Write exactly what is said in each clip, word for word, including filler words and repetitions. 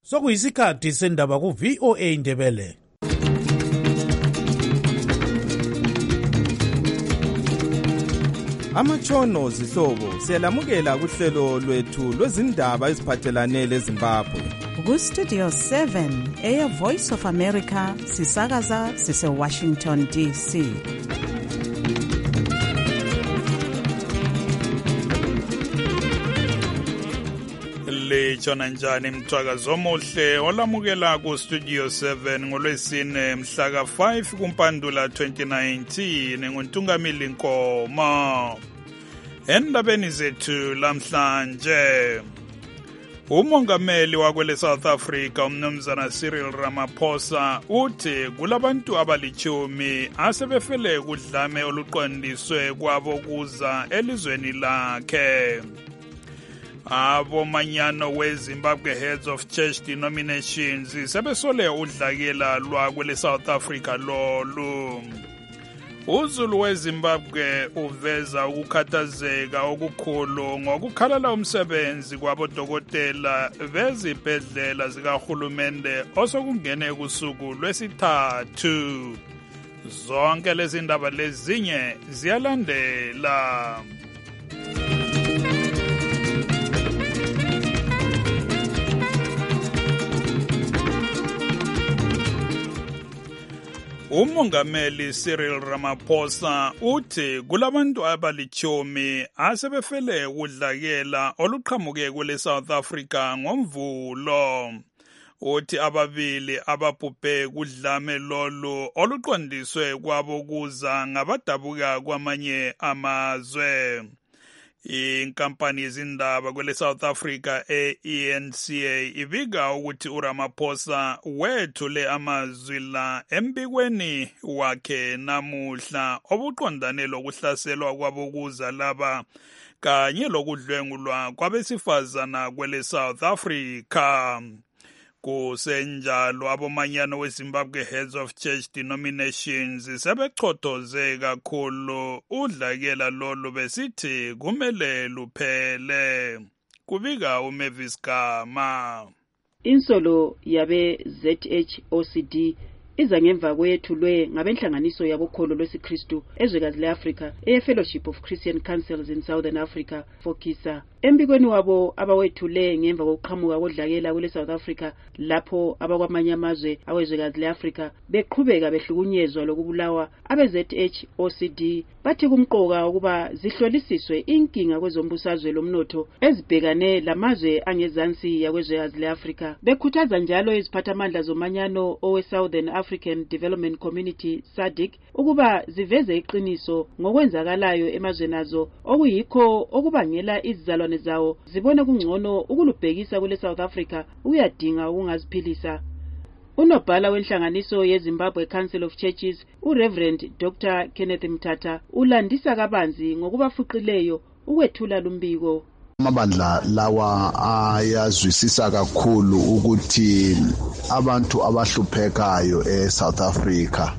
Sokuyisikhathi sendaba ku V O A Ndebele. Amatshono zihlobo siyalamukela kuhlelo lwethu lwezindaba eziphathelane leZimbabwe. Ku Studio seven eya Voice of America sisakaza sise Washington D C. Lechona njani mthwakazo omuhle olamukela ku Studio seven ngolwesine mhla ka five kuMpandula twenty nineteen nguntungamili Nkoma. Endabeni zethu lamhlanje umongameli wakwele South Africa umnumzana Cyril Ramaphosa uthi kulabantu abalichumi asebefele kudlame oluqondiswe kwabo kuza elizweni lakhe. Abomanyano weZimbabwe Heads of Church Denominations sebesole udlakela lwakwele South Africa lolu. Uzulu weZimbabwe uveza ukukhathazeka okukhulu ngokukhalala umsebenzi kwabodokotela bezibhedlela zikahulumende osokungene kusuku lwesithathu. Zonke lezi ndaba lezinye ziyalandela. Umongameli Cyril Ramaphosa uthi kulabantu abalichumi asebefele udlakela oluqhamuke kule South Africa ngomvulo. Uthi ababili ababhubhe kudlame lolu oluqondiswe kwabo kuza ngabadabuka kwamanye amazwe. Inkampani yezindaba kwele South Africa e E N C A ibika ukuthi uRamaphosa wethule amazwi la embikweni wakhe namuhla obuqondane lokuhlaselwa kwabokuza laba kanye lokudlwengulwa kwabesifazana kwele South Africa. Kusenjalo abomanyano weZimbabwe Heads of Church Denominations sebechothoze kakhulu udlakela lolu besithi kumele luphele. Kubika uMavis Gama. Insolo yabe Z H O C D iza ngemva kwethulwe ngabenhlanganiso yabokholo lwesiKristu ezwekazi leAfrika eFellowship of Christian Councils in Southern Africa FOCISA. Embikweni wabo abawethule ngemva kokuqhamuka kodlakela kule South Africa lapho abakwamanye amazwe awezwekazi leAfrika beqhubeka behlukunyezwa lokubulawa abe Z H O C D bathi kumqoka ukuba zihlolisiswe inkinga kwezombusazwe lomnotho ezibhekane lamazwe angezansi yakwezwekazi leAfrika. Bekhuthaza njalo iziphathamandla zomanyano owe Southern African Development Community S A D C ukuba ziveze iqiniso ngokwenzakalayo emazweni azo okuyikho okubangela izizalwane zawo zibone kungcono ukulubhekisa kule South Africa uyadinga ukungaziphilisa. Unobhala wenhlanganiso yeZimbabwe Council of Churches uReverend Doctor Kenneth Mthatha ulandisa kabanzi ngokubafuqileyo ukwethula lumbiko. Amabandla lawa ayazwisisa kakhulu ukuthi abantu abahluphekayo eSouth Africa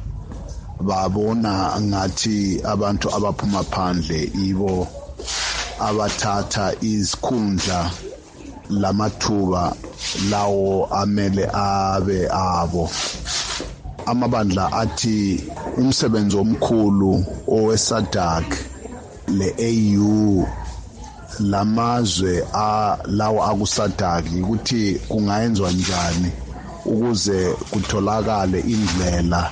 babona ngathi abantu abaphuma phandle ibo abathatha izikhundla lamathuba lawo amele abe abo. Amabandla athi umsebenzi omkhulu oweSADC le A U lamazwe a lawo akusadaki ukuthi kungayenziwa njani ukuze kutholakale indlela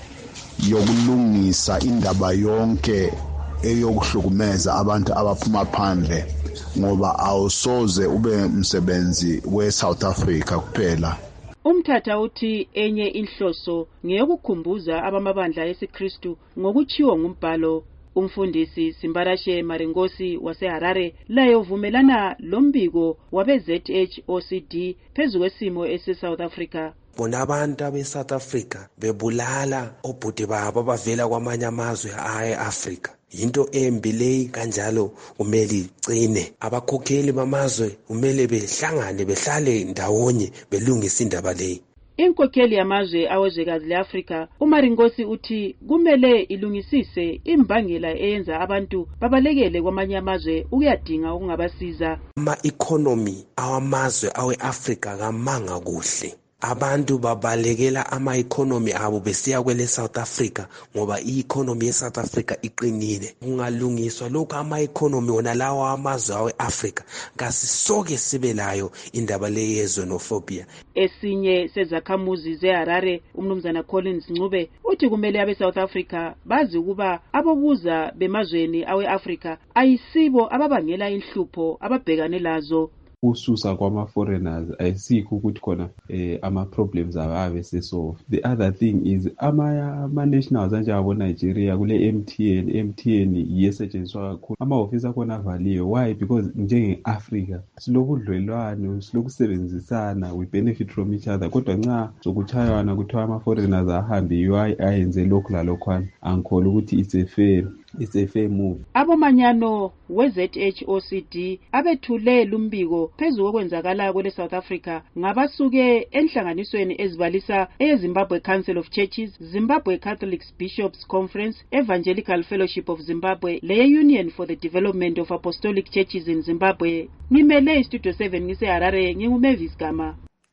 yokulungisa indaba yonke eyokuhlukumeza abantu abaphuma phandle ngoba awusoze ube umsebenzi weSouth Africa kuphela. Umthatha uthi enye inhloso ngeyokukhumbuza abamabandla esiKristu ngokuchiwo ngumbhalo. Umfundisi Simbarashe Marengosi waseHarare laye uvumelana lombiko wabe Z H O C D phezu kwesimo ese-South Africa. Bona abantu abe-South Africa bebulala obhuti babo abavela kwamanye amazwe aye-Afrika. Yinto embi leyi kanjalo kumele igcine. Abakhokheli bamazwe kumele behlangane behlale ndawonye belungise indaba leyi. Inkokheli yamazwe awezwekazi le-Afrika uMarinkosi uthi kumele ilungisise imbangela eyenza abantu babalekele kwamanye amazwe ukuyadinga okungabasiza. Ama-economy awamazwe awe-Afrika kamanga kuhle. Abantu babalekela ama-economy abo besiya kwele South Africa ngoba i-economy ye-South Africa iqinile. Kungalungiswa lokhu ama-economy wona lawa amazwe awe-Afrika ngasisoke sibe layo indaba le ye-xenophobia. Esinye sezakhamuzi ze-Harare umnumzana Collins Ncube uthi kumele abe-South Africa bazi ukuba abobuza bemazweni awe-Afrika ayisibo ababangela inhlupho ababhekane lazo. Ususa kwama-foreigners ayisikho ukuthi khona eh, ama-problems ababe sesolve. The other thing is ama-nationals anjengabo Nigeria kule M T N, M T N iyesetshenziswa kakhulu. Ama-ofisi akhona avaliwe. Why? Because njenge-Africa silokudlelwano, silokusebenzisana, we benefit from each other. Kodwa nxa sokuchayana kuthiwa ama-foreigners ahambe yiwo ayenze lokhu lalokhwana, angikholwa ukuthi it's a fair It's a fair move. Abomanyano we-Z H O C D abethule lumbiko phezu kokwenzakala kwele South Africa ngabasuke enhlanganisweni ezibalisa eZimbabwe Council of Churches, Zimbabwe Catholic Bishops Conference, Evangelical Fellowship of Zimbabwe, le Union for the Development of Apostolic Churches in Zimbabwe. Ngimele istudio seven ngise-Harare, nginguMavis Gama.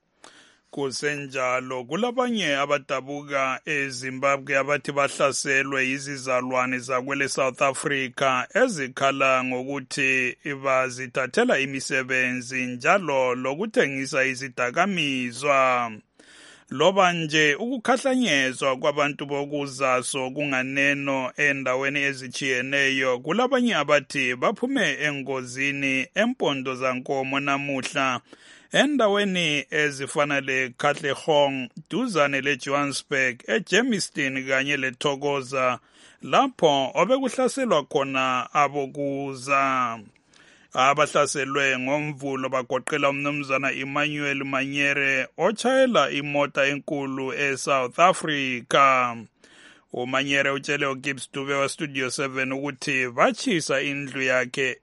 Kusenjalo kulabanye abadabuka eZimbabwe abathi bahlaselwe izizalwane zakwele South Africa ezikhala ngokuthi bazithathela imisebenzi njalo lokuthengisa izidakamizwa. Loba nje ukukhahlanyezwa kwabantu bokuzaso kunganeno endaweni ezichiyeneyo, kulabanye abathi baphume engozini empondo zankomo namuhla endaweni ezifana le Katlehong duzane le Johannesburg, eJermiston kanye le Thokoza lapho obekuhlaselwa khona abokuza. Abahlaselwe ngomvulo bagoqela umnumzana Emmanuel Manyere ochayela imota enkulu eSouth Africa. uManyere utshele uGibbs Dube wa Studio seven ukuthi bachisa indlu yakhe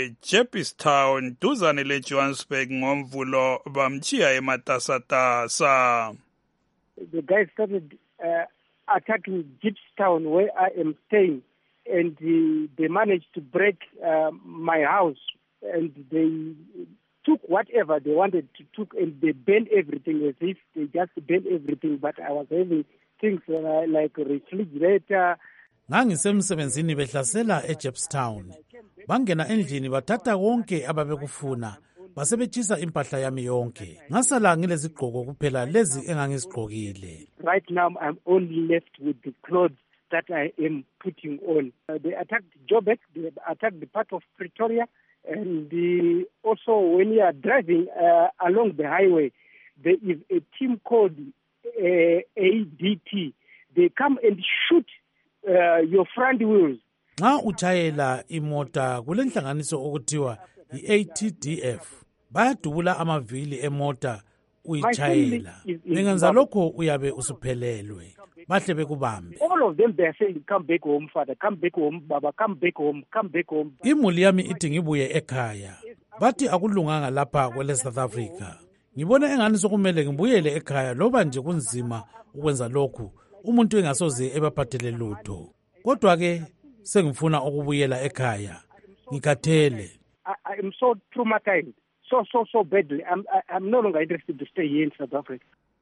eJeppstown duzane le Johannesburg ngomvulo bamchiya ematasatasa. The guys started uh, attacking Jeppstown where I am staying, and uh, they managed to break uh, my house, and they took whatever they wanted to took, and they burned everything as if they just burned everything. But I was having things uh, like a refrigerator. Ngangisemsebenzini behlasela eJeppstown. Bangena endlini bathatha konke ababekufuna. Basebetshisa impahla yami yonke. Ngasala ngilezigqoko kuphela lezi engangizigqokile. Right now I'm only left with the clothes that I am putting on. Uh, they attacked Joburg, they attacked the part of Pretoria, and the, also when you are driving uh, along the highway, there is a team called uh, A D T. They come and shoot uh, your front wheels. Nxa uchayela imota kulenhlanganiso okuthiwa i-A T D F. Bayadubula amavili emota uyichayela. Bengenza lokho uyabe usuphelelwe. Bahle bekubambe. All of them they are saying come back home father, come back home baba, come back home, come back home. Imuli yami ithi ngibuye ekhaya. Bathi akulunganga lapha kwele South Africa. Ngibona engani sokumele ngibuyele ekhaya loba nje kunzima ukwenza lokhu. Umuntu engasoze ebaphathele lutho. Kodwa ke sengifuna ukubuyela ekhaya. Ngikhathele. I, I am so traumatized. So, so, so badly. I'm, I, I'm no longer interested to stay here in South Africa.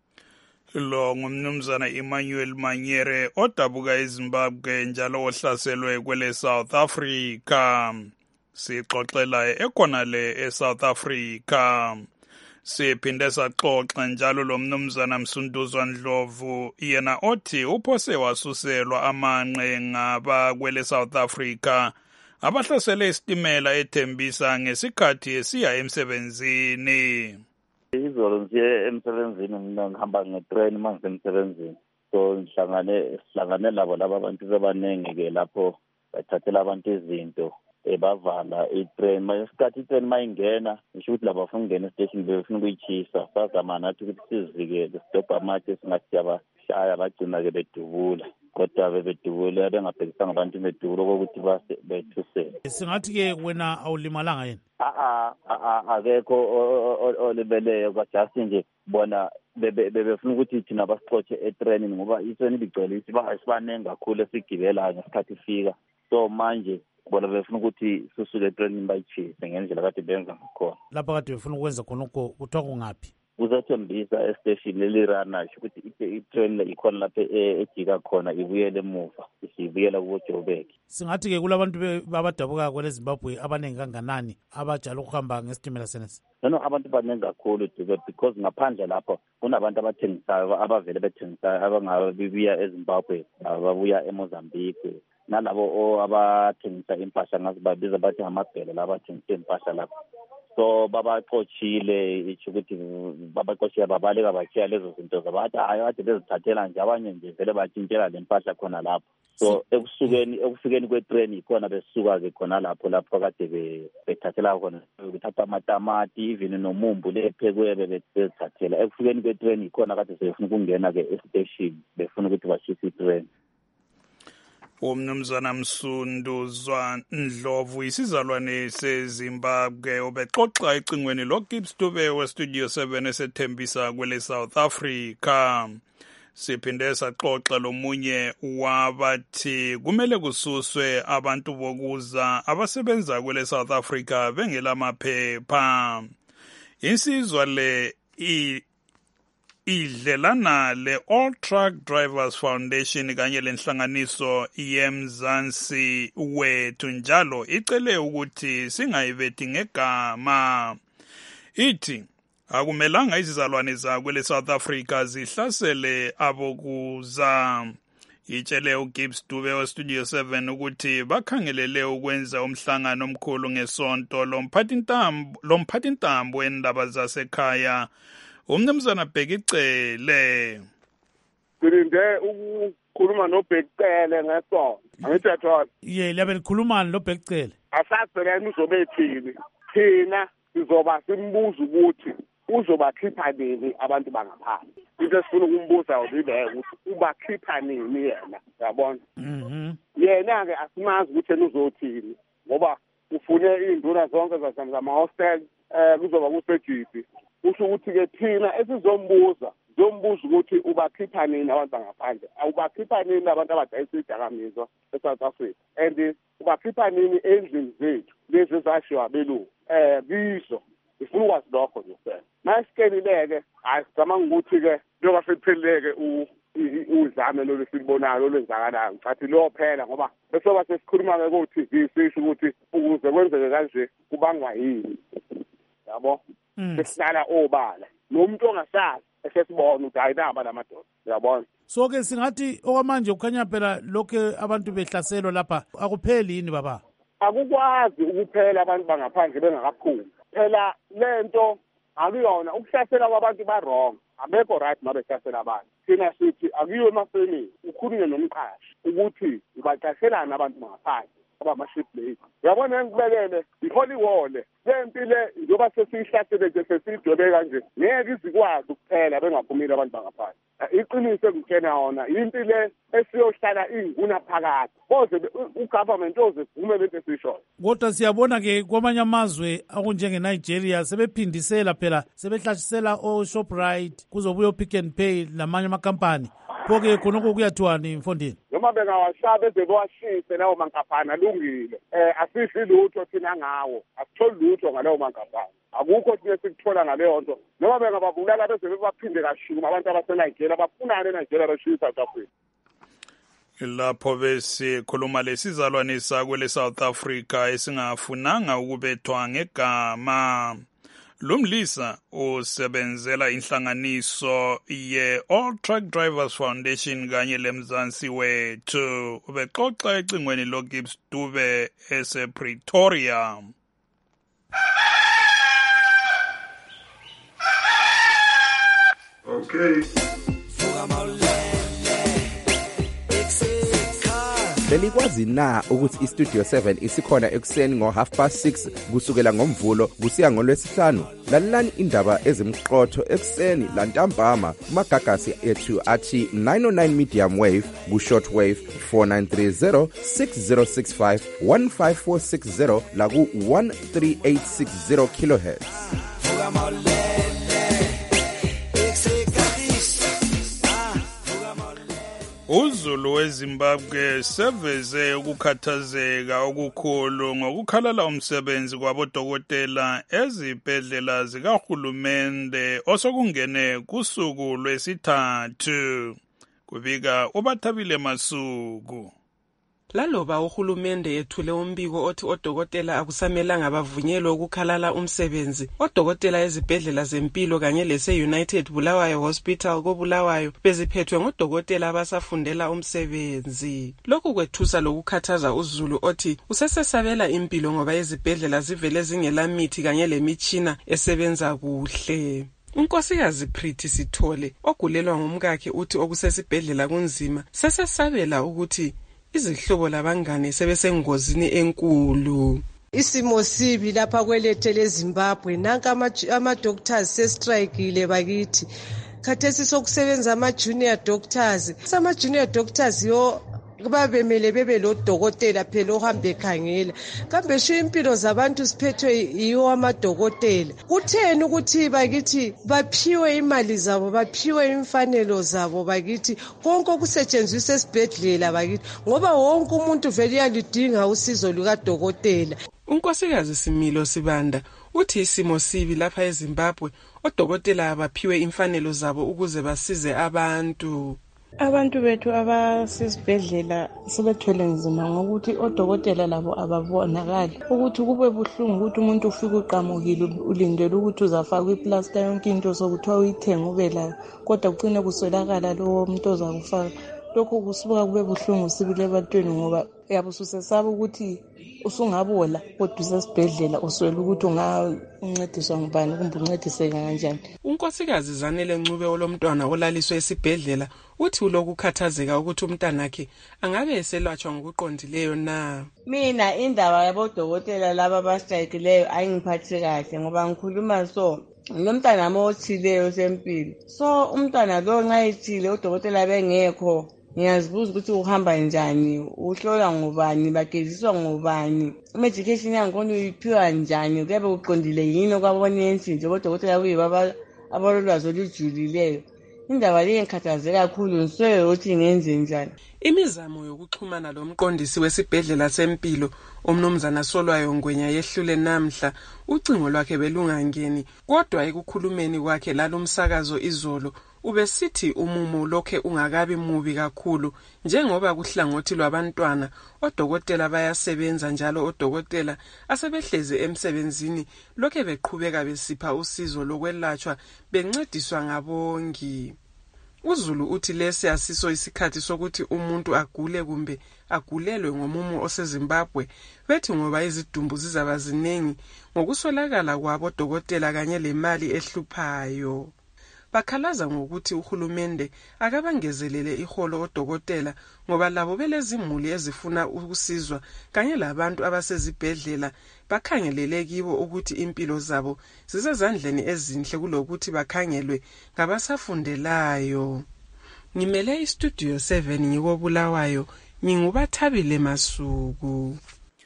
Lo ngumnumzana Emmanuel Manyere odabuka eZimbabwe njalo ohlaselwe kwele South Africa. Sixoxela ekhonale eSouth Africa. Siphinde saxoxa njalo lo mnumzana Msunduzwa Ndlovu yena othi uphose wasuselwa amanqe ngaba kwele South Africa. Abahlasele isitimela ethembisa ngesikhathi esiya emsebenzini. Izolo nje emsebenzini mina ngihamba ngetrain manje emsebenzini. So ngihlangane sihlangane labo laba abantu bebanenge ke lapho bathathela abantu izinto ebavala itrain. Manje isikhathi itrain mayingena ngisho ukuthi laba bafuna ukungena estation befuna ukuyichisa. Sazama nathi ukuthi sizivikele stop amathi singathi yabashaya bagcina ke bedubula. kodwa bebedubule bengabhekisanga abantu bedubule okokuthi bethusele. Singathi-ke wena awulimalanga yini? a a akekho olibeleyo kwajust nje bona bebefuna ukuthi thina basixotshe etraining ngoba isweni bigcwele isibanengi kakhulu esigibela ngesikhathi ifika. So manje bona befuna ukuthi sisuke etraining bayichise ngendlela kade benza ngakhona. Lapha kade befuna ukwenza khona ukho kuthiwa kungaphi? Uzathembisa estation lelirana ukuthi itrain ikhona lapha ejika khona ibuyele emuva isibuyela ku Joburg. Singathi ke kulabantu babadabuka kwele Zimbabwe abanengi kanganani abajala ukuhamba ngesitimela senesi? No abantu baningi kakhulu because ngaphandle lapho kunabantu abathengisayo abavele bethengisayo abangabibuya eZimbabwe ababuya eMozambique nalabo abathengisa impahla ngazibabiza bathi amabhele labathengisa impahla lapho. So babaxoshile ithi ukuthi babaxoshile babaleka bachiya lezo zinto zabathi hayi ade bezithathela nje abanye nje vele batshintshela lempahla khona lapho. So ekusukeni ekufikeni kwetrain ikhona besuka ke khona lapho lapho kade bethathela khona bethatha amatamati even nomumbu lephekwe bezithathela ekufikeni kwetrain ikhona kade sefuna ukungena ke estation befuna ukuthi bashise itrain. Umnumzana Msunduzwa Ndlovu isizalwane seZimbabwe obexoxa ecingweni lo Gibbs Dube we Studio seven esethembisa kwele South Africa. Siphinde saxoxa lomunye wabathi kumele kususwe abantu bokuza abasebenza kwele South Africa bengelamaphepha. Insizwa le i idlelana le All Truck Drivers Foundation kanye lenhlanganiso yemzansi wethu njalo icele ukuthi singayibethi ngegama. Ithi akumelanga izizalwane zakwele South Africa zihlasele abokuza. Itshele uGibbs Dube we Studio seven ukuthi bakhangelele ukwenza umhlangano omkhulu ngesonto lomphathintambo lomphathintambo endaba zasekhaya umnumzana Bhekicele. Ngilinde ukukhuluma noBhekicele ngesonto. Angithi yathola. Ye labe likhuluma noBhekicele. Asacela uzobe ethini. Thina sizoba simbuza ukuthi uzobakhipha nini abantu bangaphandle. Into esifuna ukumbuza ulibe ukuthi ubakhipha nini yena, yabona? Mhm. Yena ke asimazi ukuthi uzothini ngoba ufune induna zonke zasama hostel eh kuzoba kusejipi. Usho ukuthi ke thina esizombuza zombuza ukuthi ubakhipha nini abantu bangaphandle awubakhipha nini abantu abadayisa idakamizwa eSouth Africa and ubakhipha nini endlini zethu lezi zashiwa belungu eh bizo ifuna ukwazi lokho nje kuphela masikelileke asicabanga ukuthi ke njengoba sekupheleleke uzame lo lesibonayo lwenzakalayo ngicathi lo phela ngoba bese ba sesikhuluma ke ukuthi ngisisho ukuthi ukuze kwenzeke kanje kubangwa yini yabo sesihlala obala nomuntu ongasazi esesibona ukuthi ayinaba lamadoda yabona. So ke singathi okwamanje ukhanya phela lokho abantu behlaselwa lapha akupheli yini baba? Akukwazi ukuphela abantu bangaphandle bengakaphumi phela lento akuyona ukuhlasela kwabantu ba wrong abekho right mabe hlasela abantu. Thina sithi akuyiwe emafemini ukhulume nomqashi ukuthi ubaqashelana abantu bangaphandle abamaship late uyabona ngibekele iholy wall lempile njoba sesihlasele nje sesidwebe kanje ngeke izikwazi ukuphela bengaphumile abantu bangaphandle. Iqiniso engitshena yona impile esiyohlala inguna phakathi boze ugovernment ozevume lento esisho. Kodwa siyabona ke kwamanye amazwe akunjenge Nigeria sebephindisela phela sebehlasela o Shoprite kuzobuya Pick n Pay lamanye amakampani phoke khonoko kuyathiwani Mfondini noma bengawashaba eze bewashise lawo mankampani alungile eh asifi lutho thina ngawo asitholi lutho ngalawo mankampani akukho thina sikuthola ngaleyo nto noma bengababulala beze bebaphinde kashuma abantu abaseNigeria bafunana eNigeria bashisa South Africa. Lapho besikhuluma lesizalwane sakwele South Africa esingafunanga ukubethwa ngegama. Lumlisa usebenzela inhlanganiso ye All Truck Drivers Foundation kanye lemzansi wethu ubexoxa ecingweni lo Gibbs Dube ese Pretoria. Okay. Belikwazi na ukuthi iStudio seven isikhona ekuseni ngo half past six kusukela ngomvulo kusiya ngolwesihlanu? Lalelani indaba ezimqotho ekuseni lantambama kumagagasi ethu athi nine oh nine medium wave ku shortwave four nine three zero six zero six five one five four six zero la ku one three eight six zero kilohertz. uZulu weZimbabwe seveze ukukhathazeka okukhulu ngokukhalala umsebenzi kwabodokotela ezibhedlela zikahulumende osokungene kusuku lwesithathu. Kubika uBathabile Masuku. Laloba uhulumende ethule umbiko othi odokotela akusamelanga bavunyelwe ukukhalala umsebenzi, odokotela ezibhedlela zempilo kanye lese United Bulawayo Hospital koBulawayo beziphethwe ngodokotela abasafundela umsebenzi. Lokhu kwethusa lokukhathaza uZulu othi usesesabela impilo ngoba izibhedlela zivele zingela mithi kanye lemitshina esebenza kuhle. Unkosikazi Prithi Sithole ogulelwa ngumkakhe uthi okusesibhedlela kunzima, sesesabela ukuthi izihlobo labangane sebesengozini enkulu. Isimo sibi lapha kwelethe leZimbabwe, nanka ama doctors sestrikeile bakithi. Khathesi sokusebenza ama junior doctors. Sama junior doctors yo kubabemele bebe lo dokotela phela ohambe ekhangela. Kambe sho impilo zabantu siphethwe yiwo amadokotela. Kutheni ukuthi bakithi baphiwe imali zabo, baphiwe imfanelo zabo bakithi, konke okusetshenziswa esibhedlela bakithi, ngoba wonke umuntu vele uyalidinga usizo luka dokotela. Unkosikazi Similo Sibanda uthi isimo sibi lapha eZimbabwe, odokotela abaphiwe imfanelo zabo ukuze basize abantu. Abantu bethu abasesibhedlela sebethwele nzima ngokuthi odokotela labo ababonakali, ukuthi kube buhlungu ukuthi umuntu ufike uqamukile ulindele ukuthi uzafaka iplaster yonke into sokuthiwa uyithenga ube la, kodwa kucine kuswelakala lowo muntu ozakufaka. Lokho kusibuka kube buhlungu sibile ebantwini ngoba yabe ususesaba ukuthi usungabola kodwa usesibhedlela uswela ukuthi ungancediswa ngubani kumbe uncediseka kanjani. Unkosikazi Zanele Ncube olomntwana olaliswe esibhedlela uthi ulokukhathazeka ukuthi umntanakhe angabe eselatshwa ngokuqondileyo na. Mina indaba yabodokotela laba abastrikekileyo ayingiphathi kahle ngoba ngikhuluma so lo mntana mothileyo sempilo. So umntwana lo nxa ethile odokotela bengekho, ngiyazibuza ukuthi uhamba njani, uhlola ngubani, bageziswa ngubani, medication yangikhona uyiphiwa njani, kuyabe uqondile yini okwabonensi nje odokotela kuyibaba abalolwazi olujulileyo. Indaba le ngikhathazeka kakhulu, ngisoye ukuthi ngenze njani. Imizamo yokuxhumana lomqondisi wesibhedlela sempilo umnumzana Solwayo Ngwenya yehlule namhla, ucingo lwakhe belungangeni, kodwa ekukhulumeni kwakhe lalomsakazo izolo ubesithi umumo lokhe ungakabi mubi kakhulu njengoba kuhlangothi lwabantwana odokotela bayasebenza njalo odokotela asebehleze emsebenzini lokhe beqhubeka besipha usizo lokwelatshwa bencediswa ngabongi. uZulu uthi lesi asiso isikhathi sokuthi umuntu agule kumbe agulelwe ngomumo oseZimbabwe, bethi ngoba izidumbu zizaba zinengi ngokuswelakala kwabo dokotela kanye lemali ehluphayo. Bakhalaza ngokuthi uhulumende akabangezelele iholo odokotela ngoba labo belezimuli ezifuna ukusizwa kanye labantu abasezibhedlela bakhangelele kibo ukuthi impilo zabo zisezandleni ezinhle kulokuthi bakhangelwe ngabasafundelayo. Ngimele iStudio seven ngikobulawayo, nginguBathabile Masuku.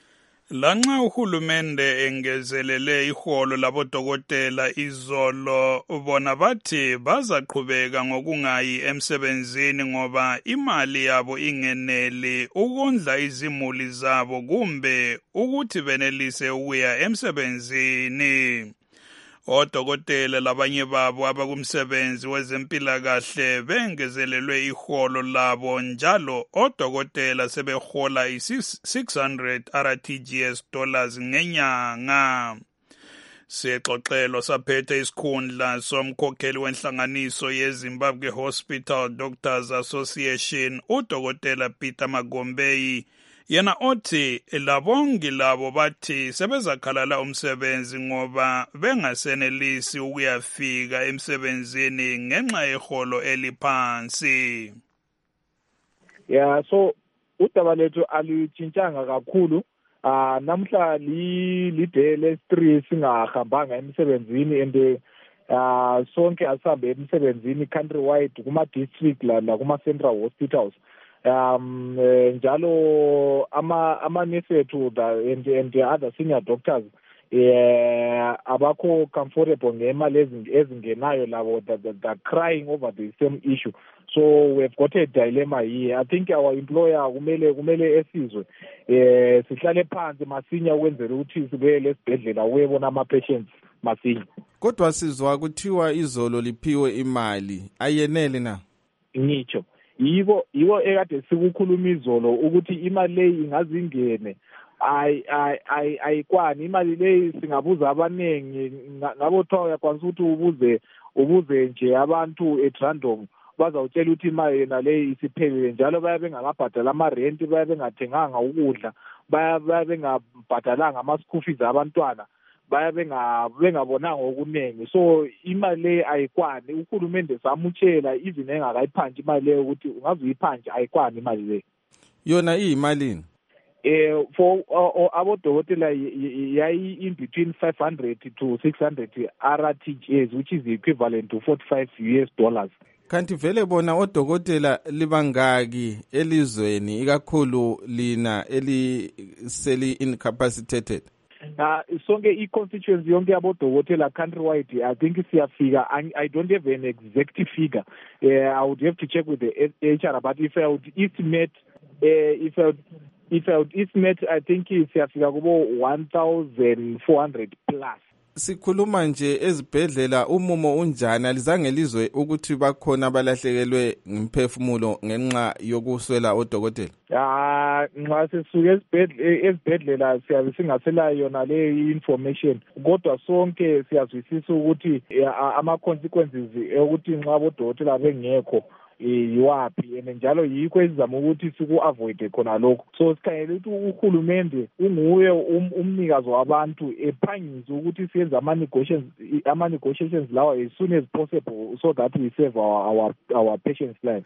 Lanxa uhulumende engezelele iholo labodokotela izolo, bona bathi bazaqhubeka ngokungayi emsebenzini ngoba imali yabo ingeneli ukondla izimuli zabo kumbe ukuthi benelise ukuya emsebenzini. Odokotela labanye babo abakumsebenzi wezempilakahle bengezelelwe iholo labo, njalo odokotela sebehola i-six hundred R T G S dollars ngenyanga. Sexoxelo saphethe isikhundla somkhokheli wenhlanganiso yeZimbabwe Hospital Doctors Association udokotela Peter Magombeyi, yena othi labongi labo bathi sebezakhalala umsebenzi ngoba bengasenelisi ukuyafika emsebenzini ngenxa yeholo eliphansi. Yeah, so udaba lethu alutshintshanga kakhulu. Ah namhla li liday lesi-three singahambanga emsebenzini and ah sonke asabe emsebenzini countrywide kuma district la la kuma central hospitals. Um njalo ama ama nurse ethu and and the other senior doctors eh abakho comfortable ngemali ezingenayo labo that crying over the same issue. So we've got a dilemma here. I think our employer kumele kumele esizwe eh sihlale phansi masinya ukwenzela ukuthi sibe lesibhedlela uyebona ama patients masinya. Kodwa sizwa kuthiwa izolo liphiwe imali ayenele na? Ngitsho yibo yibo ekade sikukhuluma izolo ukuthi imali leyi ingazingene ay ay ay ayikwani imali leyi singabuza abanengi ngabo thawa yakwanisa ukuthi ubuze ubuze nje abantu at random bazawutshela ukuthi imali yena leyi isiphelele njalo baya bengakabhadala ama rent baya bengathenganga ukudla baya baya bengabhadalanga ama school fees abantwana baya benga bengabonanga okunengi. So imali le ayikwani uhulumende samutshela even engakayiphanje imali le ukuthi ungaziyiphanje ayikwani imali le yona iyimalini. Eh for uh, abodokotela yayi in between five hundred to six hundred R T Gs, which is the equivalent to forty-five U S dollars. Kanti vele bona odokotela libangaki elizweni ikakhulu lina eliseli incapacitated? Na sonke i-constituency yonke yabodokotela countrywide I think siyafika. I, I don't have an exact figure. Uh, I would have to check with the H R, but if I would estimate uh, if I would, if I would estimate I think siyafika kubo one thousand four hundred plus. Sikhuluma nje ezibhedlela umumo unjani alizange lizwe ukuthi bakhona abalahlekelwe ngimphefumulo ngenxa yokuswela odokotela? Ah nxa sisuke ezibhedlela siyabe singasela yona le information kodwa sonke siyazwisisa ukuthi ama consequences ukuthi nxa abodokotela bengekho yiwapi and njalo yikho esizama ukuthi siku avoid khona lokho. So sikhangela ukuthi uhulumende unguye umnikazi wabantu ephangise ukuthi siyenze ama negotiations ama negotiations lawa as soon as possible so that we save our our, our patients' lives.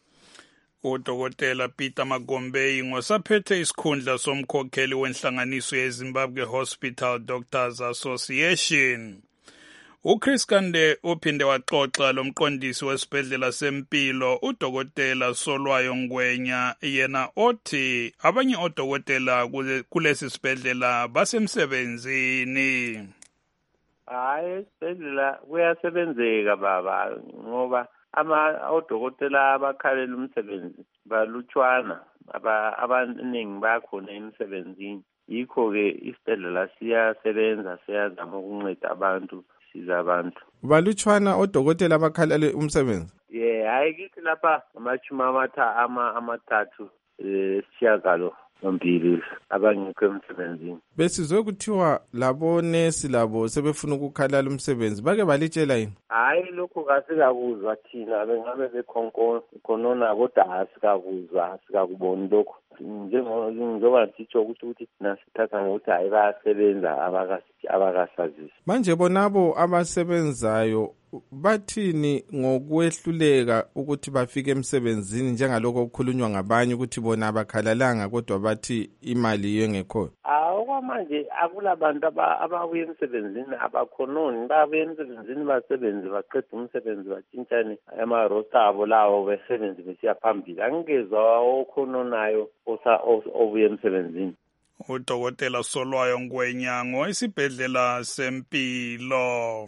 Udokotela Peter Magombe ngosaphethe isikhundla somkhokheli wenhlanganiso yeZimbabwe Hospital Doctors Association. uChris Kande uphinde waxoxa lomqondisi wesibhedlela sempilo udokotela Solwayo Ngwenya yena othi abanye odokotela kulesi sibhedlela basemsebenzini. Hayi isibhedlela kuyasebenzeka baba ngoba ama odokotela abakhalela umsebenzi balutshwana aba abaningi bakhona emsebenzini yikho ke isibhedlela siyasebenza siyazama ukunceda abantu siza abantu. Balutshwana odokotela abakhalela umsebenzi? Yeah, hayi kithi lapha amachuma amatha ama amathathu eh siyagalo nombili abangekho emsebenzini. Besizwe kuthiwa labo nesi labo sebefuna ukukhalala umsebenzi bake balitshela yini? Hayi lokho kasikakuzwa thina bengabe bekhonona kodwa asikakuzwa asikakuboni lokho. Njengoba sitsho ukuthi ukuthi nasithatha ngokuthi hayi bayasebenza abakasithi abakasazisi. Manje bonabo abasebenzayo bathini ngokwehluleka ukuthi bafike emsebenzini njengalokho okukhulunywa ngabanye ukuthi bona abakhalalanga kodwa bathi imali yengekho? Ah okwamanje akulabantu ababuye emsebenzini abakhononi babuye emsebenzini basebenze baqeda umsebenzi batshintshane ama roster abo lawo besebenze besiya phambili angezwa okhononayo osa obuye emsebenzini. Udokotela Solwayo Ngwenya ngoisibhedlela sempilo.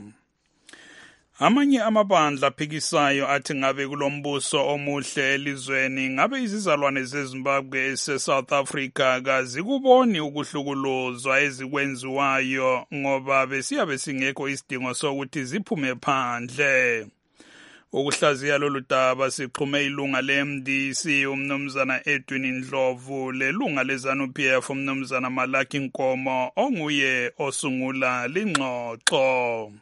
Amanye amabandla aphikisayo athi ngabe kulombuso omuhle elizweni ngabe izizalwane zeZimbabwe ese-South Africa kazikuboni ukuhlukuluzwa ezikwenziwayo ngoba besiyabe singekho isidingo sokuthi ziphume phandle. Ukuhlaziya lolu daba sixhume ilunga le-M D C umnumzana Edwin Ndlovu lelunga le-ZANU P F umnumzana Malaki Nkomo onguye osungula lingxoxo.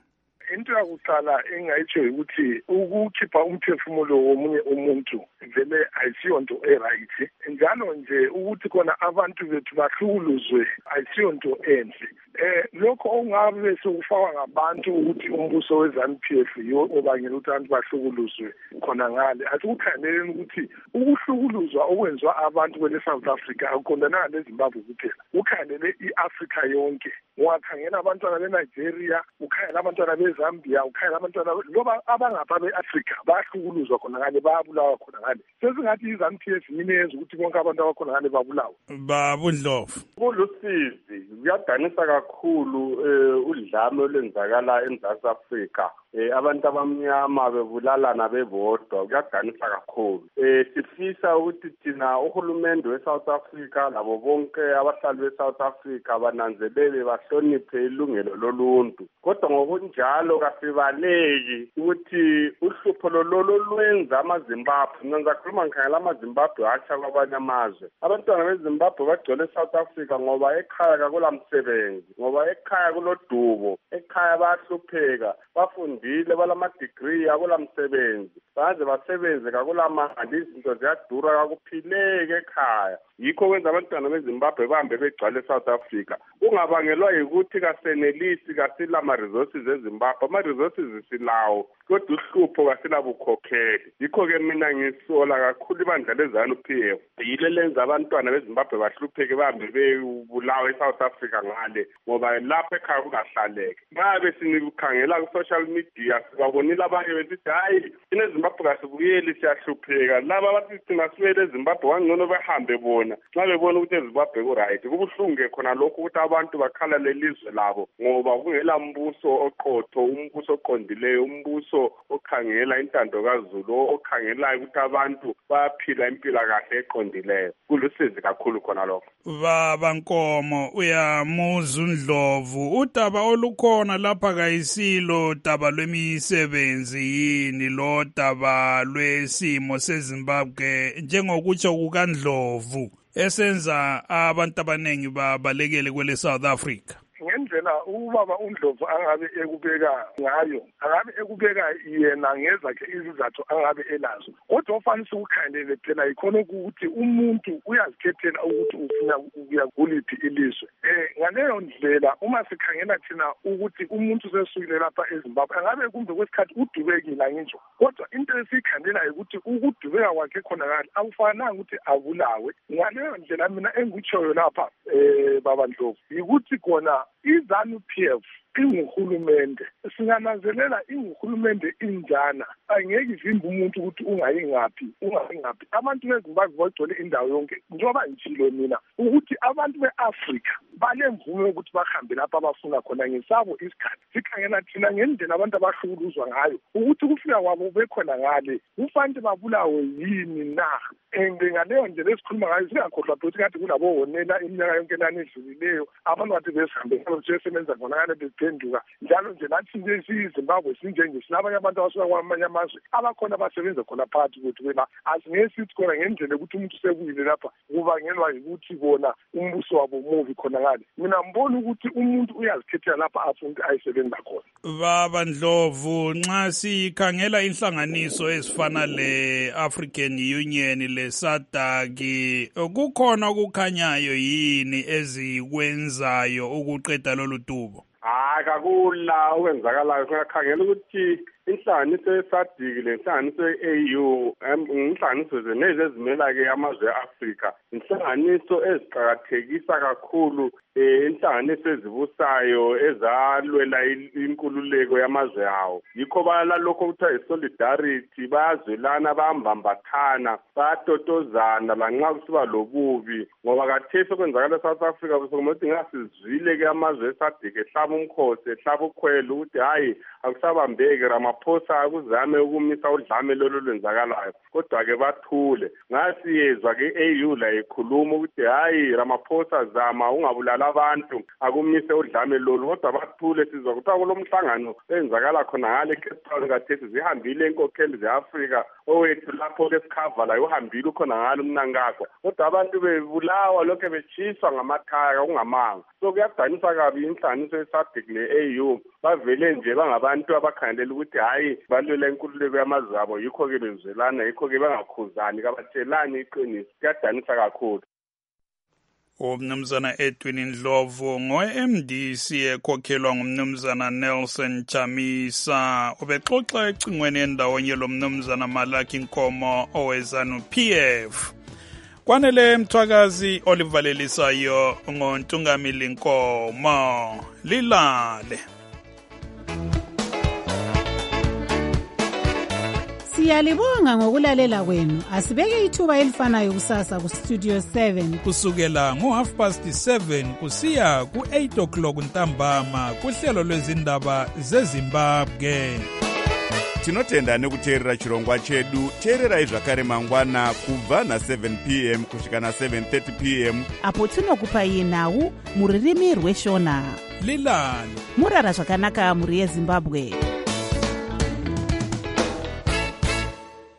into yakuqala engayitsho ukuthi ukukhipha umphefumulo womunye umuntu vele ayisiyonto e-right, njalo nje ukuthi khona abantu bethu bahlukuluzwe ayisiyonto enhle. Eh lokho ongabe sokufakwa ngabantu ukuthi umbuso we-ZANU P F yiwo obangela ukuthi abantu bahlukuluzwe khona ngale. Asikukhangeleni ukuthi ukuhlukuluzwa okwenziwa abantu kwele South Africa akuqondana neZimbabwe kuphela, ukhangelele i-Africa yonke. Wakhangela abantwana beNigeria, ukhangela abantwana beZambia, ukhangela abantwana loba abangapha be-Africa bahlukuluzwa khona ngale, bayabulawa khona ngale. Sesingathi i-ZANU P F yini yenza ukuthi bonke abantu abakhona ngale babulawa. Babundlovu kulusizi kuyadanisa kakhulu udlame olwenzakala eMzantsi Afrika. Eh abantu abamnyama bebulalana bebodwa kuyaganisa kakhulu. Eh sifisa ukuthi thina uhulumende weSouth Africa labo bonke abahlali beSouth Africa bananzelele bahloniphe ilungelo loluntu. Kodwa ngokunjalo kasibaleki ukuthi uhlupho lolo lwenza amaZimbabwe, ngenza khuluma ngikhangela amaZimbabwe acha kwabanye amazwe. Abantwana beZimbabwe bagcwele eSouth Africa ngoba ekhaya akulamsebenzi, ngoba ekhaya kulodubo, ekhaya bayahlupheka, bafunda ndile balama degree akula msebenzi, baze basebenze kakulamali, izinto ziyadura kakuphileke ekhaya. Yikho kwenza abantwana beZimbabwe bahambe begcwale eSouth Africa. Ungabangelwa ukuthi kasenelisi kasila ama resources eZimbabwe, ama resources silawo kodwa uhlupho kasila bukhokheli. Yikho ke mina ngisola kakhulu ibandla leZANU P F yile lenza abantwana beZimbabwe bahlupheke bahambe bebulawa eSouth Africa ngale, ngoba lapha ekhaya kungahlaleke. Babe sinikhangela ku social media sibabonile abanye besithi hayi ine Zimbabwe kasibuyeli siyahlupheka. Laba bathi thina siwele eZimbabwe wangcono behambe bona xa bebona ukuthi eZimbabwe ku right. Kubuhlungu khona lokho ukuthi abantu bakhalale elizwe labo ngoba kungela mbuso oqotho, umbuso oqondileyo, umbuso okhangela intando kaZulu, okhangela ukuthi abantu bayaphila impilo kahle eqondileyo. Kulusizi kakhulu khona lokho. Baba Nkomo uyamuza uNdlovu, udaba olukhona lapha kayisilo daba lwemisebenzi yini, lo daba lwesimo seZimbabwe njengokutsho kukaNdlovu esenza abantu abanengi babalekele kwele South Africa. Ngendlela ubaba uNdlovu angabe ekubeka ngayo, angabe ekubeka yena ngezakhe izizathu angabe elazo. Kodwa ofanele ukukhandele phela ikhona ukuthi umuntu uyazikhethela ukuthi ufuna ukuya kuliphi ilizwe. Eh ngaleyo ndlela uma sikhangela thina ukuthi umuntu sesukile lapha eZimbabwe angabe kumbe kwesikhathi udubekile ngisho. Kodwa into esikhandela ukuthi ukudubeka kwakhe khona ngale akufanele ukuthi abulawe. Ngaleyo ndlela mina engikutshoyo lapha eh baba Ndlovu ukuthi khona iZANU P F inguhulumende, singananzelela inguhulumende injana, angeke ivimbe umuntu ukuthi ungayingaphi ungayingaphi. Abantu beZimbabwe bagcwele indawo yonke, njengoba ngitshilo mina ukuthi abantu beAfrica balemvume ukuthi bahambe lapha abafuna khona ngesabo isikhathi. Sikhangela thina ngendlela abantu abahlukuluzwa ngayo ukuthi kufika kwabo bekhona ngale kufanele babulawe yini na. And ngaleyo ndlela esikhuluma ngayo singakhohlwa ukuthi kade kulabo wonela iminyaka yonke lana edlulileyo abantu bathi besambe sebenza khona ngale beziphenduka. Njalo nje nathi nje siyiZimbabwe sinjenge sinabanye abantu abasuka kwamanye amazwe abakhona abasebenza khona phakathi kwethu wena asingesithi khona ngendlela ukuthi umuntu sekuyile lapha kubangelwa ukuthi bona umbuso wabo muvi khona ngale. Mina mbona ukuthi umuntu uyazikhethela lapha afuna ayisebenza khona. Baba Ndlovu, nxa sikhangela inhlanganiso ezifana le African Union le SADC, kukhona okukhanyayo yini ezikwenzayo ukuqeda lolu dubo? Hayi kakula okwenzakalayo, siyakhangela ukuthi inhlanganiso ye-SADC lenhlanganiso ye-A U inhlanganiso zenezi ezimela-ke amazwe e-Afrika, inhlanganiso eziqakathekisa kakhulu inhlanganiso ezibusayo ezalwela inkululeko yamazwe awo. Yikho balalokho kuthiwa i-solidarity, bayazwelana, bayambambathana, bayatotozana lanxa kusiba lobubi, ngoba kathesi okwenzakala eSouth Africa kusokuthi ngasizwile-ke amazwe e-SADC ehlaba umkhosi, ehlaba ukhwelo ukuthi hayi akusabambeki, Ramaphosa akuzame ukumisa udlame lolu lwenzakalayo. Kodwa-ke bathule. Ngasiyezwa-ke i-A U la ikhuluma ukuthi hayi Ramaphosa zama ungabulala abantu akumise udlame lolu, kodwa bathule. Sizwa kuthiwa kulomhlangano enzakala khona ngale Cape Town kathesi zihambile inkokheli ze-Afrika, owethu lapho-ke sikhavala uhambile ukhona ngalo Mnangagwa, kodwa abantu bebulawa lokho bechiswa ngamakhaya kungamanga. So kuyadanisa kabi inhlanganiso ye-SADC le-A U bavele nje bangabantu abakhandela ukuthi hayi balwela inkululeko yamazwe abo, yikho-ke bezwelana, yikho-ke bangakhuzani, kabatshelani iqiniso. Kuyadanisa kakhulu. Umnumzana Edwin Ndlovu ngo-M D C ekhokhelwa ngumnumzana Nelson Chamisa ubexoxa ecingweni endawonye lo mnumzana Malaki Nkomo owezanu P F. Kwanele Mthwakazi olivalelisayo ngoNtungamili Nkomo lilale. Siyalibonga ngokulalela kwenu. Asibeke ithuba elifanayo kusasa ku Studio seven kusukela ngo half past seven kusiya ku eight o'clock ntambama kuhlelo lwezindaba zeZimbabwe. Tinotenda nekuteerera chirongwa chedu. Teererai zvakare mangwana kubva na seven p m kusvika na seven thirty p m apo tinokupai nhau muririmi rweshona. Lilani murara zvakanaka muri yeZimbabwe.